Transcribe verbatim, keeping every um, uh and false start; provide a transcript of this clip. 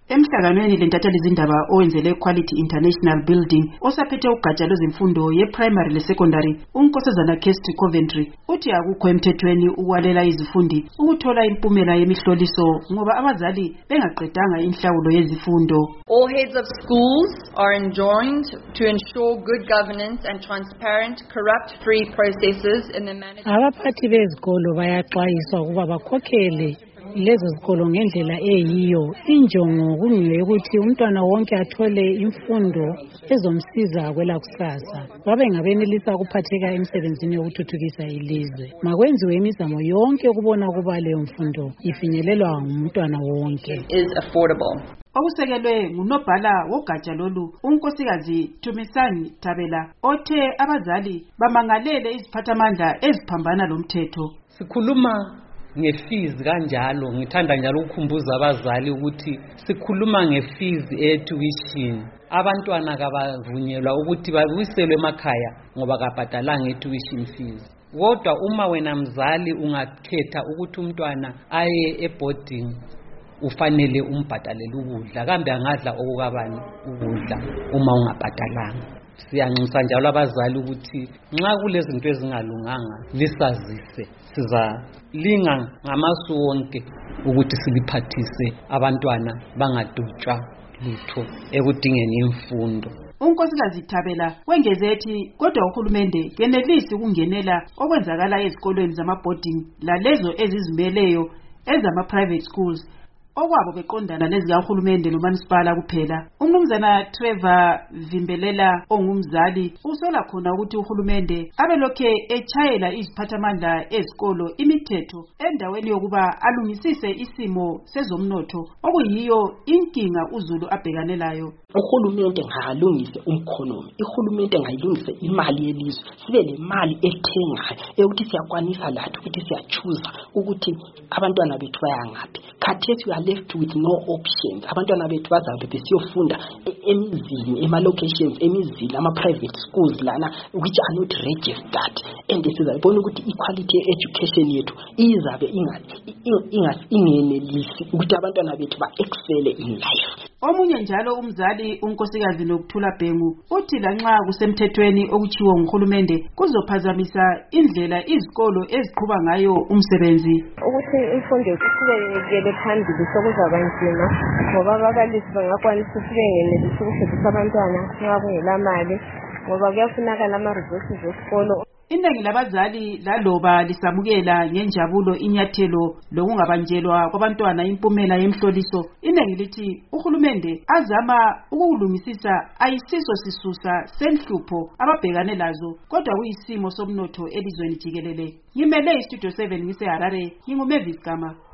Emhlanganweni lentatheli zindaba owenzele Quality International Building osaphethe ugatsha lwezemfundo ye-primary le-secondary uNkosazana Kirsti Coventry uthi akukho emthethweni ukwalela izifundi ukuthola impumela yemihloliso ngoba abazali bengaqedanga inhlawulo yezifundo. All heads of schools are enjoined to ensure good governance and transparent, corrupt-free processes in the management. Abaphathi bezikolo bayaxwayiswa ukuba bakhokhele lezo zikolo ngendlela eyiyo. Injongo kungiyo ukuthi umntwana wonke athole imfundo ezomsiza kwelakusasa. Babe ngabenelisa ukuphatheka emsebenzini yokuthuthukisa ilizwe. Makwenziwe imizamo yonke ukubona ukuba leyo mfundo ifinyelelwa ngumntwana wonke. Is affordable. Okusekelwe ngunobhala wogatsha lolu unkosikazi Thumisani Tabela othe abazali bamangalele iziphathamandla eziphambana lomthetho. Sikhuluma ngefizi kanjalo ngithanda njalo ukukhumbuza abazali ukuthi sikhuluma ngefizi etuition. Abantwana kabavunyelwa ukuthi babuyiselwe emakhaya ngoba kabhadalanga etuition fees. Kodwa uma wena mzali ungakhetha ukuthi umntwana aye eboarding ufanele umbhadalele ukudla kambe angadla okukabani ukudla uma ungabhadalanga. Siyanxusa njalo abazali ukuthi nxa kulezinto ezingalunganga lisazise, siza linga ngamasu wonke ukuthi siliphathise abantwana bangadutshwa lutho ekudingeni imfundo. Unkosikazi Tabela wengeze ethi kodwa uhulumende yenelisi ukungenela okwenzakala ezikolweni zama-boarding lalezo ezizimeleyo ezama-private schools okwabo beqondana lezikahulumende nomanisipala kuphela. Umnumzana Trevor Vimbelela ongumzali usola khona ukuthi uhulumende abelokhe echayela iziphathamandla ezikolo imithetho endaweni yokuba alungisise isimo sezomnotho okuyiyo inkinga uZulu abhekanelayo. Uhulumende ngalungise umkhonomi, ihulumende ngayilungise imali yelizwe, sibe le mali ethengayo ukuthi siyakwanisa lathi ukuthi siyachuza ukuthi abantwana bethu bayangaphi. Khathesi we are left with no options. Abantwana bethu bazabe besiyofunda emizini, ema-locations, emizini, ama-private schools lana which are not registered. And sizabona ukuthi equality education yethu izabe ingenelisi ukuthi abantwana bethu ba-excele in life. Omunye njalo umzali unkosikazi Nokuthula Bhengu uthi lanxa kusemthethweni okuchiwo nguhulumende kuzophazamisa indlela izikolo eziqhuba ngayo umsebenzi. Ukuthi imfundo iqhubekele phambili sokuzaba nzima ngoba ababalisi bangakwanisa ukuthi bengenelisi ukufundisa abantwana nxa kungela mali ngoba kuyafunakala ama-resources esikolo. Iningi labazali laloba lisamukela ngenjabulo inyathelo lokungabanjelwa kwabantwana impumela yemhloliso, iningi lithi uhulumende azama ukulungisisa ayisiso sisusa senhlupho ababhekane lazo kodwa kuyisimo somnotho elizweni jikelele. Ngimele iStudio seven ngise Harare, nginguMavis Gama.